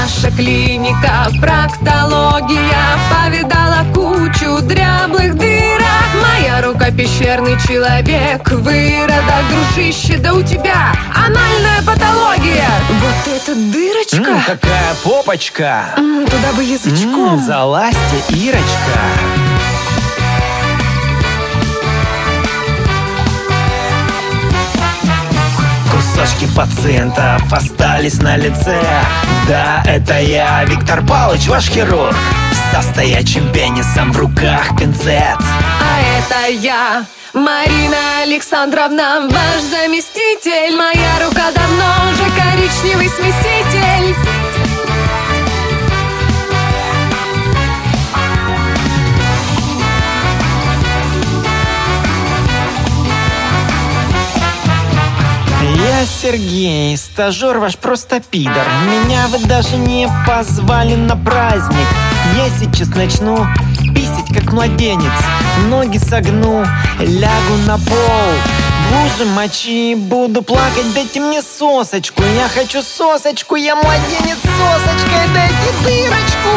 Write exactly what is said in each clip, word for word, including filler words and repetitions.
наша клиника проктология повидала кучу дряблых дырок. Моя рука пещерный человек, выродок, дружище, да у тебя анальная патология. Вот эта дырочка. М, какая попочка. М, туда бы язычком. М, залазьте, Ирочка. Кусочки пациентов остались на лице. Да, это я, Виктор Павлович, ваш хирург, со стоячим пенисом в руках пинцет. А это я, Марина Александровна, ваш заместитель. Моя рука давно уже коричневый смеситель. Я Сергей, стажер ваш просто пидор. Меня вы даже не позвали на праздник. Я сейчас начну писать как младенец. Ноги согну, лягу на пол. В луже мочи буду плакать, дайте мне сосочку. Я хочу сосочку, я младенец с сосочкой, дайте дырочку.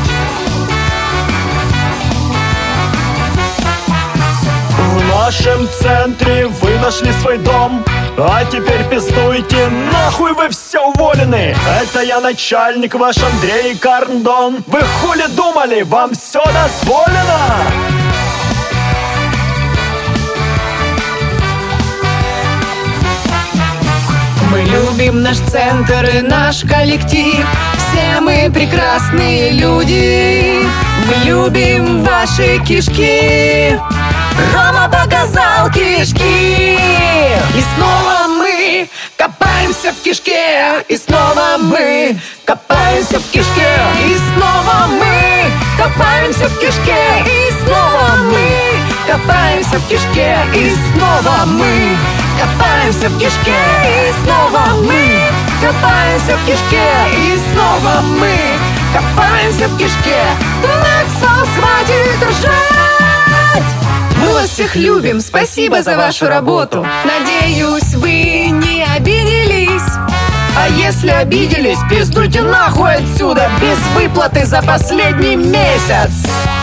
В нашем центре вы нашли свой дом, а теперь пиздуйте, нахуй вы все уволены. Это я начальник ваш Андрей Карндон. Вы хули думали, вам все дозволено? Мы любим наш центр и наш коллектив. Все мы прекрасные люди. Мы любим ваши кишки. Рома показал кишки. И снова мы копаемся в кишке. И снова мы копаемся в кишке. И снова мы копаемся в кишке. И снова мы копаемся в кишке. И снова мы копаемся в кишке. И снова мы копаемся в кишке. И снова мы копаемся в кишке. Лексос, хватит ржать! Мы вас всех любим, спасибо за вашу работу. Надеюсь, вы не обиделись. А если обиделись, пиздуйте нахуй отсюда без выплаты за последний месяц.